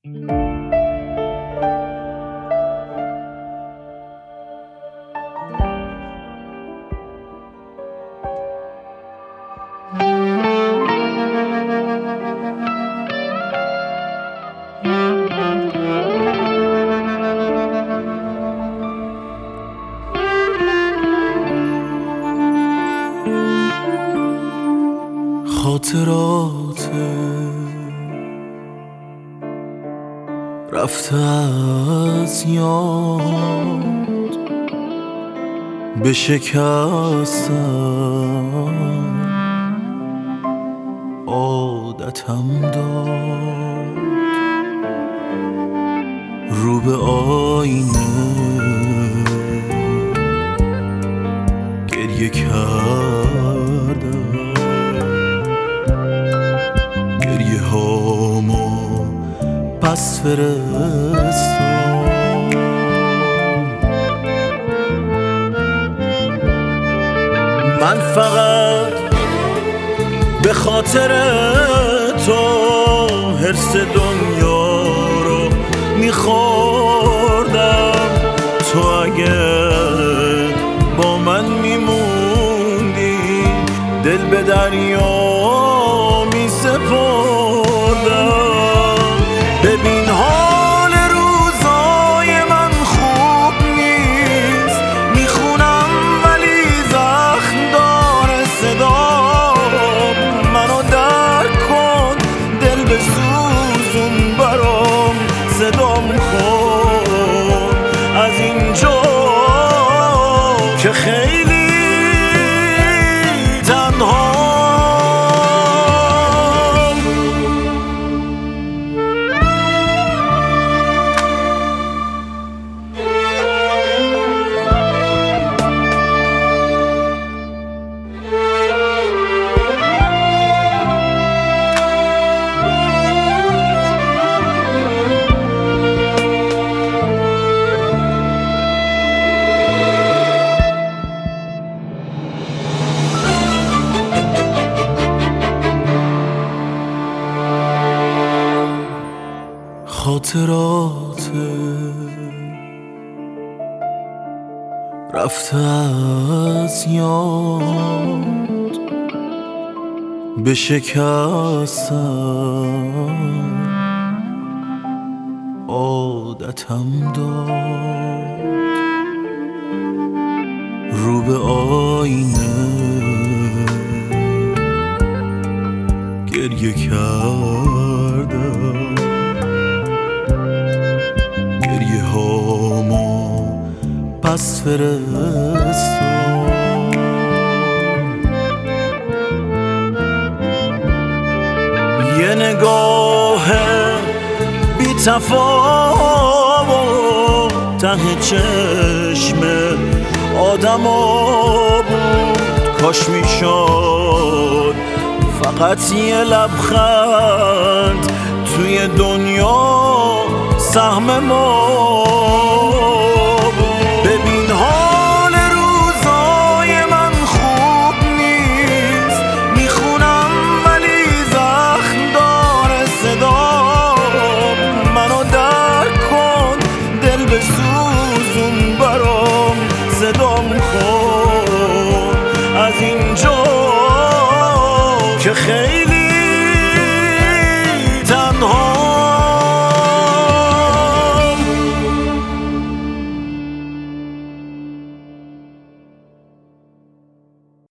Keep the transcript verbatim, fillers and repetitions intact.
خاطرات رفته از یاد بشکستم عادتم داد رو به آینه گریه کردم گریه هامو پس فرستم من فقط به خاطر تو حرص دنیا رو میخوردم تو اگه با من میموندی دل به دریا میسپردم ببین حال روزای من خوب نیست میخونم ولی زخم داره صدام منو درک کن دل بسوزون برام صدام کن از اینجا که خیلی تنها خاطرات رفته از یاد بشکستم عادتم داد رو به آینه گریه کردم گریه هامو پس فرستم یه نگاه بی تفاوت ته چشم آدما بود کاش میشد فقط یه لبخند توی دنیا سهم ما بود ببین حال روزای من خوب نیست میخونم ولی زخم داره صدام منو درک کن دل بسوزون برام صدام کن از اینجا